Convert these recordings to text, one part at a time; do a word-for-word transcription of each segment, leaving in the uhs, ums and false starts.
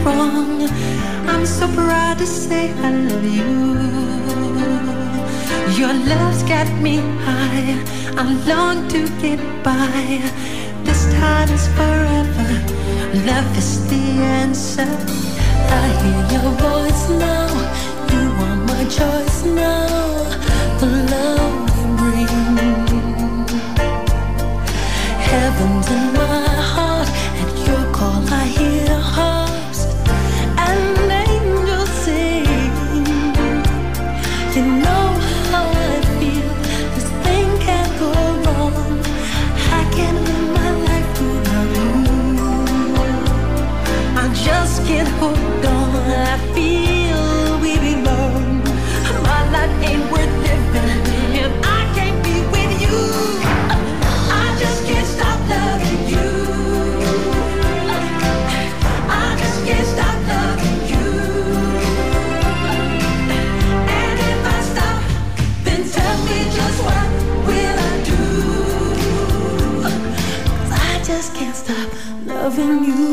wrong. I'm so proud to say I love you. Your love's got me high. I long to get by. This time is forever. Love is the answer. I hear your voice now. You are my choice now. The love we bring. Heaven's in my heart. At your call I hear harps and angels sing. You know how I feel. This thing can't go wrong. I can't live my life without you. I just can't hold on. I feel we belong. My life ain't worth living if I can't be with you. I just can't stop loving you. I just can't stop loving you. And if I stop, then tell me just what will I do? 'Cause I just can't stop loving you.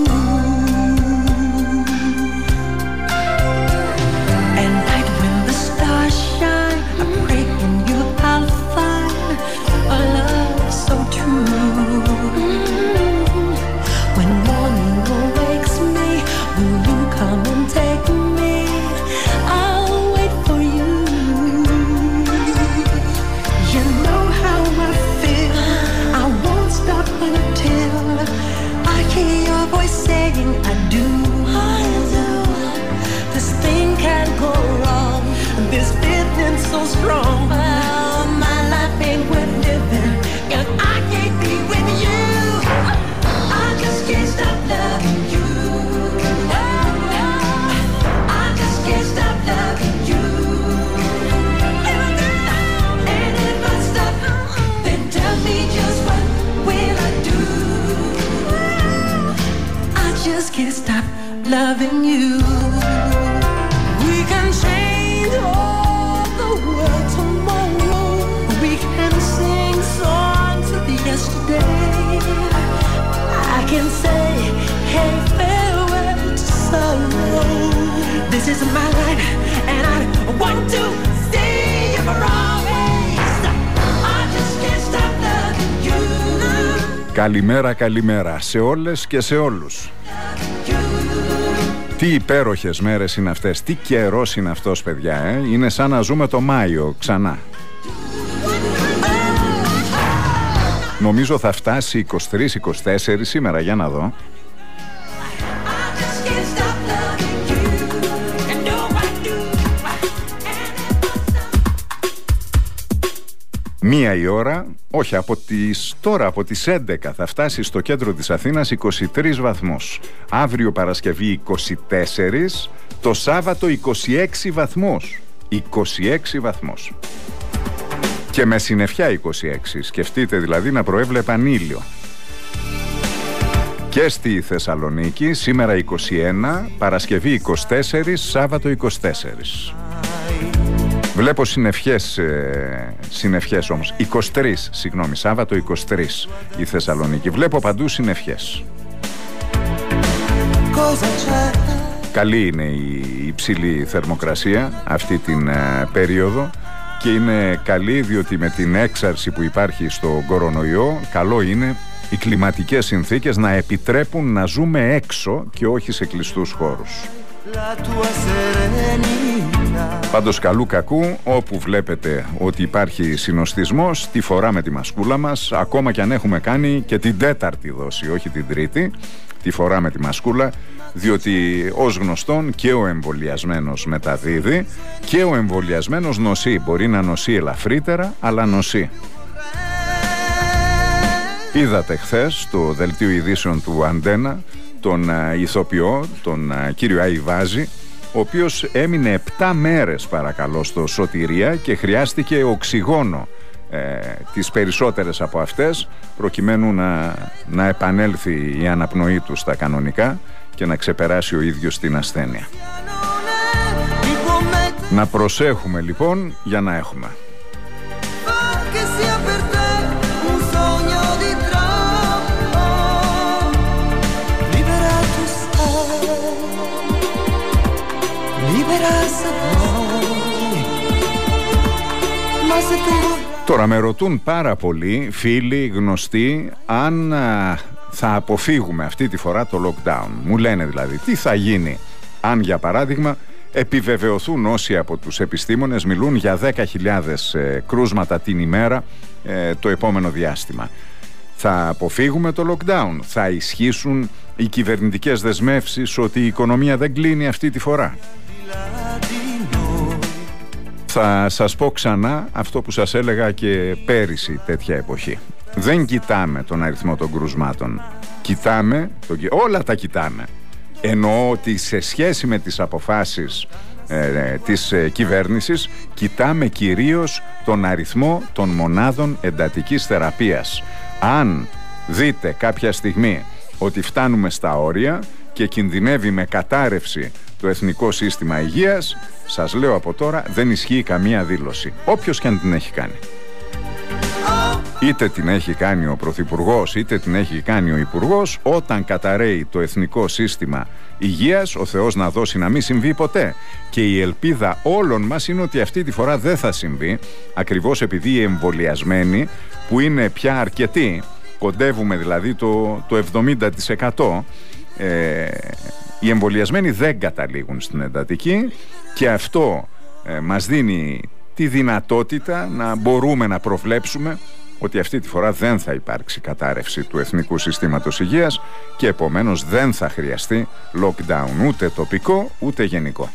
So strong, oh, my life ain't worth living if I can't be with you. I just can't stop loving you. I just can't stop loving you. And if I stop, then tell me just what will I do? I just can't stop loving you. We can change all the world tomorrow. We can sing songs of yesterday. I can say, hey, farewell to sorrow. This is my life, and I want to stay for always. I just can't stop loving you. Καλημέρα, καλημέρα σε όλες και σε όλους. Τι υπέροχες μέρες είναι αυτές, τι καιρός είναι αυτός, παιδιά, ε? Είναι σαν να ζούμε το Μάιο ξανά. Νομίζω θα φτάσει είκοσι τρεις είκοσι τέσσερις σήμερα, για να δω. Μία η ώρα, όχι από τις, τώρα από τις έντεκα θα φτάσει στο κέντρο της Αθήνας είκοσι τρεις βαθμούς. Αύριο Παρασκευή είκοσι τέσσερις, το Σάββατο είκοσι έξι βαθμούς. είκοσι έξι βαθμούς. Και με συννεφιά είκοσι έξι, σκεφτείτε δηλαδή να προέβλεπαν ήλιο. Και στη Θεσσαλονίκη σήμερα είκοσι ένα, Παρασκευή είκοσι τέσσερις, Σάββατο είκοσι τέσσερις. Βλέπω συννεφιές, ε, συννεφιές όμως, είκοσι τρεις, συγγνώμη, Σάββατο είκοσι τρεις η Θεσσαλονίκη. Βλέπω παντού συννεφιές. Καλή είναι η υψηλή θερμοκρασία αυτή την ε, περίοδο και είναι καλή διότι με την έξαρση που υπάρχει στο κορονοϊό, καλό είναι οι κλιματικές συνθήκες να επιτρέπουν να ζούμε έξω και όχι σε κλειστούς χώρους. Πάντως καλού κακού, όπου βλέπετε ότι υπάρχει συνοστισμός, τη φοράμε τη μασκούλα μας, ακόμα και αν έχουμε κάνει και την τέταρτη δόση, όχι την τρίτη, τη φοράμε τη μασκούλα, διότι ως γνωστόν και ο εμβολιασμένος μεταδίδει και ο εμβολιασμένος νοσεί. Μπορεί να νοσεί ελαφρύτερα, αλλά νοσεί. Είδατε χθες το δελτίο ειδήσεων του Αντένα τον uh, ηθοποιό, τον uh, κύριο Αϊβάζη, ο οποίος έμεινε επτά μέρες παρακαλώ στο Σωτηρία και χρειάστηκε οξυγόνο ε, τις περισσότερες από αυτές προκειμένου να, να επανέλθει η αναπνοή του στα κανονικά και να ξεπεράσει ο ίδιος την ασθένεια. Να προσέχουμε λοιπόν για να έχουμε. Τώρα με ρωτούν πάρα πολλοί φίλοι, γνωστοί, αν α, θα αποφύγουμε αυτή τη φορά το lockdown. Μου λένε δηλαδή τι θα γίνει αν, για παράδειγμα, επιβεβαιωθούν όσοι από τους επιστήμονες μιλούν για δέκα χιλιάδες ε, κρούσματα την ημέρα ε, το επόμενο διάστημα. Θα αποφύγουμε το lockdown? Θα ισχύσουν οι κυβερνητικές δεσμεύσεις ότι η οικονομία δεν κλείνει αυτή τη φορά? Θα σας πω ξανά αυτό που σας έλεγα και πέρυσι τέτοια εποχή. Δεν κοιτάμε τον αριθμό των κρουσμάτων. Κοιτάμε, το, όλα τα κοιτάμε. Εννοώ ότι σε σχέση με τις αποφάσεις ε, της ε, κυβέρνησης, κοιτάμε κυρίως τον αριθμό των μονάδων εντατικής θεραπείας. Αν δείτε κάποια στιγμή ότι φτάνουμε στα όρια και κινδυνεύει με κατάρρευση το Εθνικό Σύστημα Υγείας, σας λέω από τώρα, δεν ισχύει καμία δήλωση, όποιος και αν την έχει κάνει. Είτε την έχει κάνει ο Πρωθυπουργός, είτε την έχει κάνει ο Υπουργός, όταν καταρρέει το Εθνικό Σύστημα Υγείας, ο Θεός να δώσει να μην συμβεί ποτέ. Και η ελπίδα όλων μας είναι ότι αυτή τη φορά δεν θα συμβεί, ακριβώς επειδή οι εμβολιασμένοι, που είναι πια αρκετοί, κοντεύουμε δηλαδή το, το εβδομήντα τοις εκατό, ε, οι εμβολιασμένοι δεν καταλήγουν στην εντατική, και αυτό ε, μας δίνει τη δυνατότητα να μπορούμε να προβλέψουμε ότι αυτή τη φορά δεν θα υπάρξει κατάρρευση του Εθνικού Συστήματος Υγείας και επομένως δεν θα χρειαστεί lockdown, ούτε τοπικό ούτε γενικό.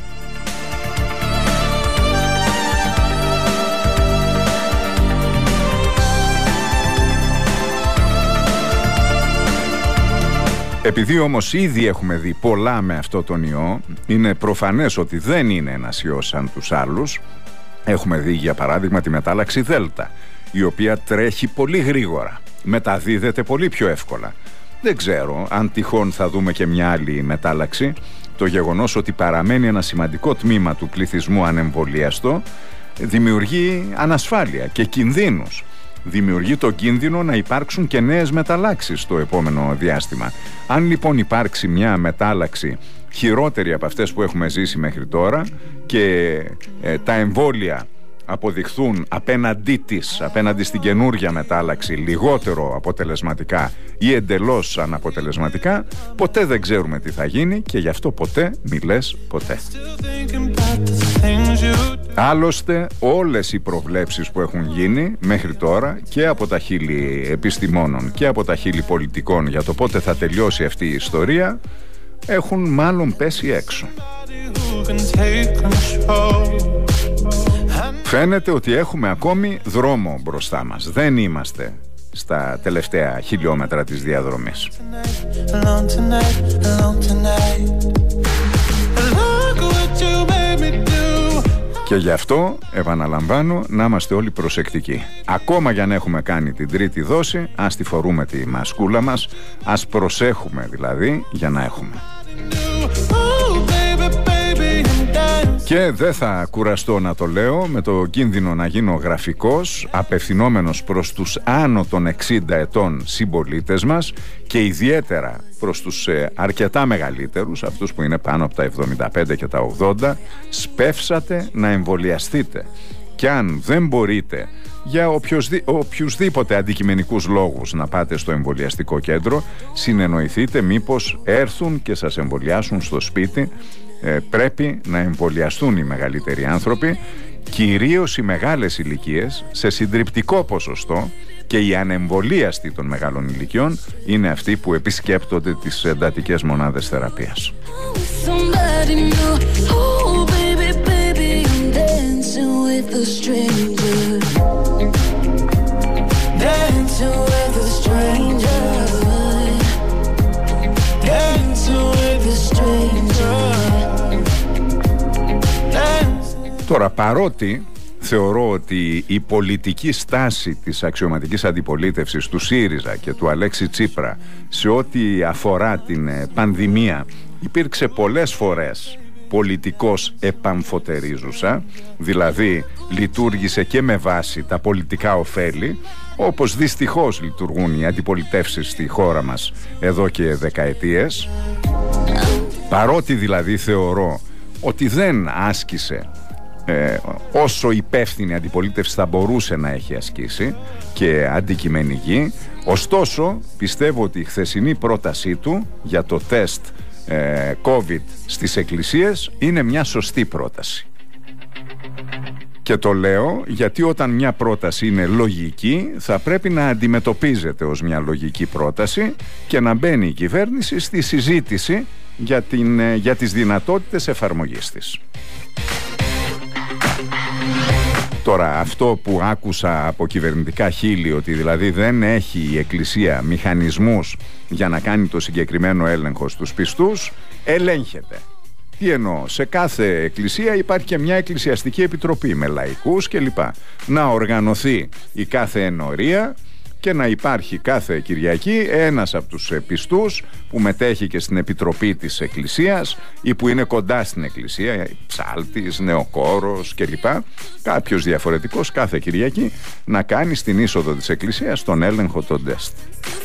Επειδή όμως ήδη έχουμε δει πολλά με αυτό τον ιό, είναι προφανές ότι δεν είναι ένας ιός σαν τους άλλους. Έχουμε δει για παράδειγμα τη μετάλλαξη Δέλτα, η οποία τρέχει πολύ γρήγορα, μεταδίδεται πολύ πιο εύκολα. Δεν ξέρω αν τυχόν θα δούμε και μια άλλη μετάλλαξη. Το γεγονός ότι παραμένει ένα σημαντικό τμήμα του πληθυσμού ανεμβολίαστο δημιουργεί ανασφάλεια και κινδύνους. Δημιουργεί το κίνδυνο να υπάρξουν και νέες μεταλλάξεις στο επόμενο διάστημα. Αν λοιπόν υπάρξει μια μετάλλαξη χειρότερη από αυτές που έχουμε ζήσει μέχρι τώρα και ε, τα εμβόλια αποδειχθούν απέναντί της, απέναντι στην καινούργια μετάλλαξη, λιγότερο αποτελεσματικά ή εντελώς αναποτελεσματικά, ποτέ δεν ξέρουμε τι θα γίνει, και γι' αυτό ποτέ μη λες ποτέ. Άλλωστε όλες οι προβλέψεις που έχουν γίνει μέχρι τώρα και από τα χείλη επιστημόνων και από τα χείλη πολιτικών για το πότε θα τελειώσει αυτή η ιστορία έχουν μάλλον πέσει έξω. Φαίνεται ότι έχουμε ακόμη δρόμο μπροστά μας. Δεν είμαστε στα τελευταία χιλιόμετρα της διαδρομής. Και γι' αυτό επαναλαμβάνω να είμαστε όλοι προσεκτικοί. Ακόμα κι αν έχουμε κάνει την τρίτη δόση, ας τη φορούμε τη μασκούλα μας, ας προσέχουμε δηλαδή για να έχουμε. Και δεν θα κουραστώ να το λέω, με το κίνδυνο να γίνω γραφικός, απευθυνόμενος προς τους άνω των εξήντα ετών συμπολίτες μας και ιδιαίτερα προς τους ε, αρκετά μεγαλύτερους, αυτούς που είναι πάνω από τα εβδομήντα πέντε και τα ογδόντα, σπεύσατε να εμβολιαστείτε. Και αν δεν μπορείτε για οποιοσδή, οποιουσδήποτε αντικειμενικούς λόγους να πάτε στο εμβολιαστικό κέντρο, συνεννοηθείτε μήπως έρθουν και σας εμβολιάσουν στο σπίτι. Ε, πρέπει να εμβολιαστούν οι μεγαλύτεροι άνθρωποι, κυρίως οι μεγάλες ηλικίες, σε συντριπτικό ποσοστό, και οι ανεμβολίαστοι των μεγάλων ηλικιών είναι αυτοί που επισκέπτονται τις εντατικές μονάδες θεραπείας. Τώρα, παρότι θεωρώ ότι η πολιτική στάση της αξιωματικής αντιπολίτευσης του ΣΥΡΙΖΑ και του Αλέξη Τσίπρα σε ό,τι αφορά την πανδημία υπήρξε πολλές φορές πολιτικός επαμφωτερίζουσα, δηλαδή λειτουργήσε και με βάση τα πολιτικά ωφέλη, όπως δυστυχώς λειτουργούν οι αντιπολιτεύσεις στη χώρα μας εδώ και δεκαετίες. Παρότι δηλαδή θεωρώ ότι δεν άσκησε ε, όσο υπεύθυνη αντιπολίτευση θα μπορούσε να έχει ασκήσει και αντικειμενική. Ωστόσο, πιστεύω ότι η χθεσινή πρότασή του για το τεστ ε, COVID στις εκκλησίες είναι μια σωστή πρόταση. Και το λέω γιατί όταν μια πρόταση είναι λογική θα πρέπει να αντιμετωπίζεται ως μια λογική πρόταση και να μπαίνει η κυβέρνηση στη συζήτηση για, την, για τις δυνατότητες εφαρμογής της. Τώρα, αυτό που άκουσα από κυβερνητικά χείλη, ότι δηλαδή δεν έχει η Εκκλησία μηχανισμούς για να κάνει το συγκεκριμένο έλεγχο στους πιστούς, ελέγχεται. Τι εννοώ, σε κάθε εκκλησία υπάρχει και μια εκκλησιαστική επιτροπή με λαϊκούς κλπ. Να οργανωθεί η κάθε ενορία και να υπάρχει κάθε Κυριακή ένας από τους πιστούς που μετέχει και στην επιτροπή της εκκλησίας ή που είναι κοντά στην εκκλησία, ψάλτης, νεοκόρος κλπ. Κάποιος διαφορετικός κάθε Κυριακή να κάνει στην είσοδο της εκκλησίας τον έλεγχο των τεστ.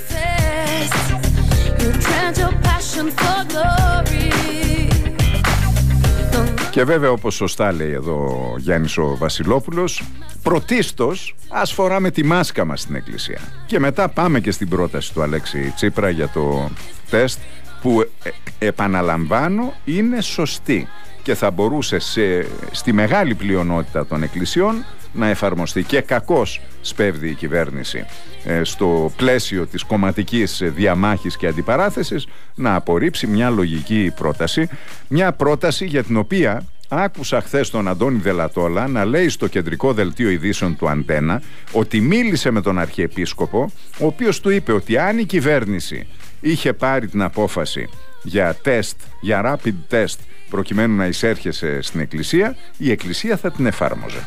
Και βέβαια, όπως σωστά λέει εδώ ο Γιάννης ο Βασιλόπουλος, πρωτίστως ας φοράμε τη μάσκα μας στην εκκλησία. Και μετά πάμε και στην πρόταση του Αλέξη Τσίπρα για το τεστ, που ε, επαναλαμβάνω είναι σωστή και θα μπορούσε σε, στη μεγάλη πλειονότητα των εκκλησιών να εφαρμοστεί. Και κακώς σπέβδει η κυβέρνηση ε, στο πλαίσιο της κομματικής διαμάχης και αντιπαράθεσης να απορρίψει μια λογική πρόταση, μια πρόταση για την οποία άκουσα χθες τον Αντώνη Δελατόλα να λέει στο κεντρικό δελτίο ειδήσεων του Αντένα ότι μίλησε με τον Αρχιεπίσκοπο, ο οποίος του είπε ότι αν η κυβέρνηση είχε πάρει την απόφαση για τεστ, για rapid test προκειμένου να εισέρχεσαι στην εκκλησία, η εκκλησία θα την εφάρμοζε.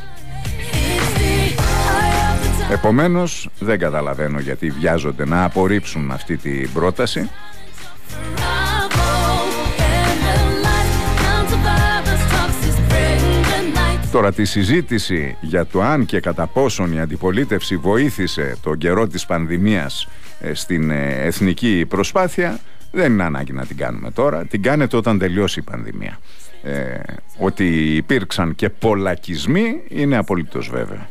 Επομένως δεν καταλαβαίνω γιατί βιάζονται να απορρίψουν αυτή την πρόταση. Τώρα, τη συζήτηση για το αν και κατά πόσον η αντιπολίτευση βοήθησε τον καιρό της πανδημίας ε, στην ε, εθνική προσπάθεια δεν είναι ανάγκη να την κάνουμε τώρα. Την κάνετε όταν τελειώσει η πανδημία. Ε, ότι υπήρξαν και πολλακισμοί είναι απολύτως βέβαιο.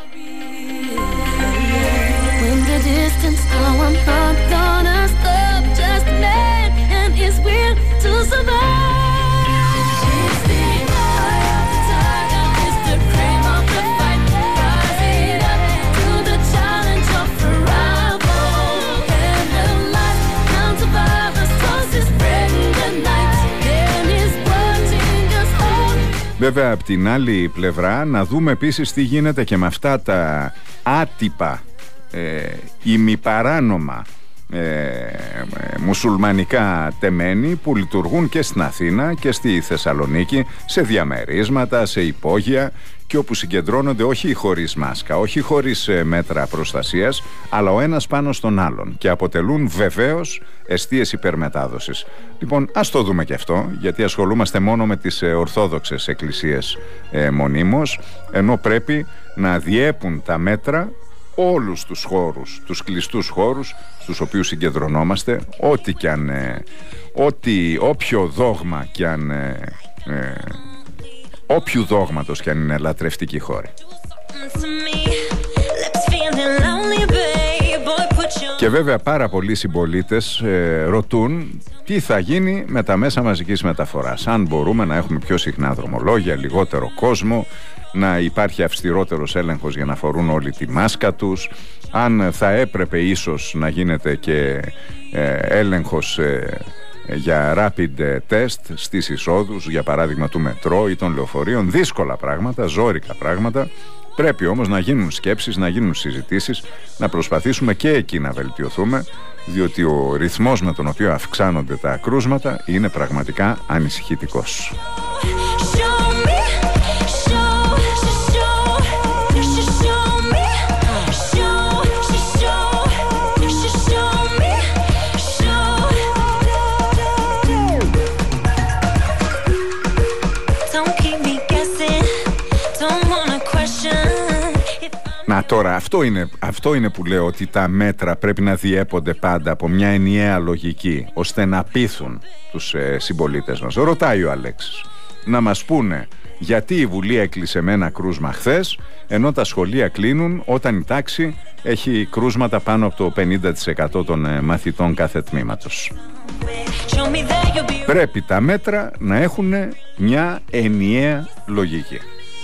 Βέβαια, από την άλλη πλευρά να δούμε επίσης τι γίνεται και με αυτά τα άτυπα ε, ημιπαράνομα ε, ε, μουσουλμανικά τεμένη που λειτουργούν και στην Αθήνα και στη Θεσσαλονίκη, σε διαμερίσματα, σε υπόγεια, και όπου συγκεντρώνονται όχι χωρίς μάσκα, όχι χωρίς ε, μέτρα προστασίας, αλλά ο ένας πάνω στον άλλον, και αποτελούν βεβαίως εστίες υπερμετάδοσης. Λοιπόν, ας το δούμε και αυτό, γιατί ασχολούμαστε μόνο με τις ε, ορθόδοξες εκκλησίες ε, μονίμως, ενώ πρέπει να διέπουν τα μέτρα όλους τους χώρους, τους κλειστούς χώρους στους οποίους συγκεντρωνόμαστε, ό,τι κι αν, ε, ό,τι, όποιο δόγμα κι αν, ε, ε, όποιου δόγματος κι αν είναι λατρευτική χώρη. Και βέβαια πάρα πολλοί συμπολίτες ε, ρωτούν τι θα γίνει με τα μέσα μαζικής μεταφοράς, αν μπορούμε να έχουμε πιο συχνά δρομολόγια, λιγότερο κόσμο, να υπάρχει αυστηρότερος έλεγχος για να φορούν όλοι τη μάσκα τους, αν θα έπρεπε ίσως να γίνεται και ε, έλεγχος ε, για rapid test στις εισόδους, για παράδειγμα του μετρό ή των λεωφορείων. Δύσκολα πράγματα, ζόρικα πράγματα. Πρέπει όμως να γίνουν σκέψεις, να γίνουν συζητήσεις, να προσπαθήσουμε και εκεί να βελτιωθούμε, διότι ο ρυθμός με τον οποίο αυξάνονται τα κρούσματα είναι πραγματικά ανησυχητικός. Να τώρα, αυτό είναι, αυτό είναι που λέω, ότι τα μέτρα πρέπει να διέπονται πάντα από μια ενιαία λογική, ώστε να πείθουν τους ε, συμπολίτες μας. Ρωτάει ο Αλέξης, να μας πούνε γιατί η Βουλή έκλεισε με ένα κρούσμα χθες, ενώ τα σχολεία κλείνουν όταν η τάξη έχει κρούσματα πάνω από το πενήντα τοις εκατό των μαθητών κάθε τμήματος. Πρέπει τα μέτρα να έχουν μια ενιαία λογική.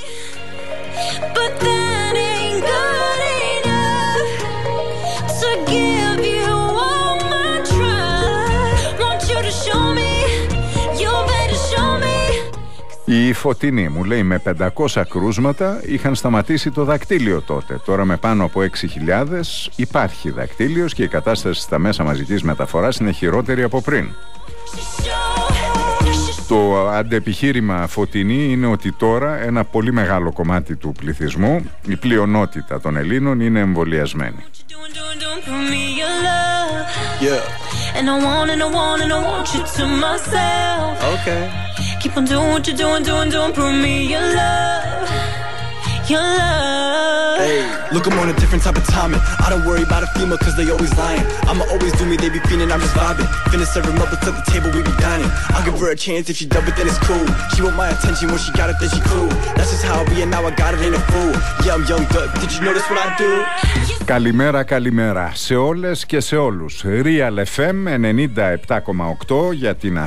Η Φωτεινή μου λέει με πεντακόσια κρούσματα είχαν σταματήσει το δακτύλιο τότε. Τώρα με πάνω από έξι χιλιάδες υπάρχει δακτύλιος και η κατάσταση στα μέσα μαζικής μεταφοράς είναι χειρότερη από πριν. Το αντεπιχείρημα, Φωτεινή, είναι ότι τώρα ένα πολύ μεγάλο κομμάτι του πληθυσμού, η πλειονότητα των Ελλήνων, είναι εμβολιασμένοι. Yeah. And I want and I want and I want you to myself. Okay. Keep on doing what you're doing, doing, doing. Prove me your love, your love. Hey, look, I'm on a different type of timing. I don't worry about a female cause they always lying. I'ma always do me, they be feeling, I'm just vibing. Finna serve them up to the table, we be dining. I'll give her a chance if she dub it, then it's cool. She want my attention when she got it, then she cool. That's just how I be and now I got it, ain't a fool. Yeah, I'm young Doug, did you notice what I do? Καλημέρα, καλημέρα σε όλες και σε όλους. Real εφ εμ ενενήντα επτά κόμμα οκτώ για την